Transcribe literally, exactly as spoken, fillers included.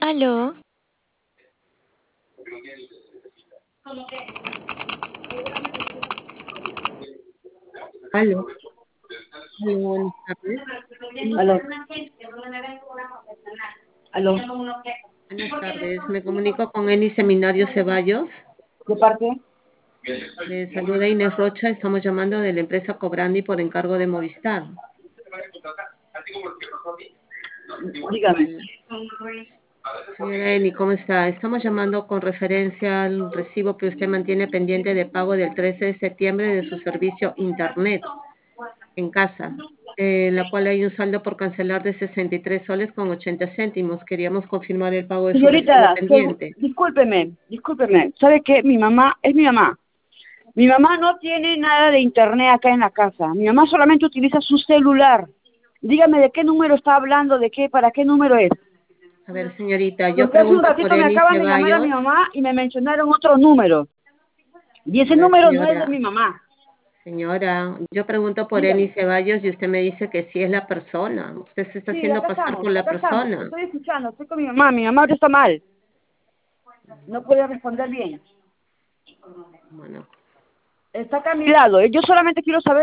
Aló. Aló, aló, buenas tardes. Aló. Aló. Buenas tardes, me comunico con Eni Seminario Ceballos. ¿De parte? Le saluda Inés Rocha, estamos llamando de la empresa Cobrandi por encargo de Movistar. Dígame. Señora Eni, ¿cómo está? Estamos llamando con referencia al recibo que usted mantiene pendiente de pago del trece de septiembre de su servicio Internet en casa, en la cual hay un saldo por cancelar de sesenta y tres soles con ochenta céntimos. Queríamos confirmar el pago de su recibo Señorita, segu- pendiente. discúlpeme, discúlpeme. ¿Sabe qué? Mi mamá es mi mamá. Mi mamá no tiene nada de internet acá en la casa. Mi mamá solamente utiliza su celular. Dígame de qué número está hablando, de qué, para qué número es. A ver, señorita, yo Porque hace un pregunto por ratito me Eni acaban de llamar a mi Ceballos. mamá y me mencionaron otro número. Y A ese ver, número no es de señora, mi mamá. señora, yo pregunto por Eni Dígame. Ceballos y usted me dice que sí es la persona. Usted se está Sí, haciendo acá pasar estamos, por la acá estamos. persona. Estoy escuchando, estoy con mi mamá. Mi mamá ahora está mal. No puede responder bien. Bueno, Está acá a mi lado. ¿eh? Yo solamente quiero saber